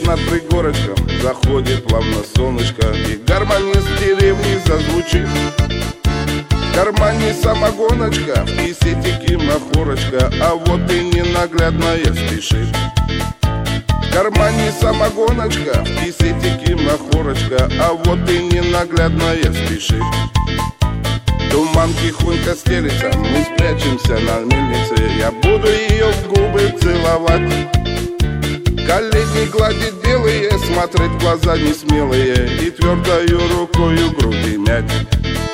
над пригорочком заходит плавно солнышко, и гармонист деревни зазвучит. В кармане самогоночка, в кисетике махорочка, а вот и ненаглядная спешит. В кармане самогоночка, в кисетике махорочка, а вот и ненаглядная спешит. Туман тихонько стелится, мы спрячемся на мельнице, я буду ее в губы целовать. Колени гладить белые, смотреть в глаза несмелые и твердою рукою груди мять.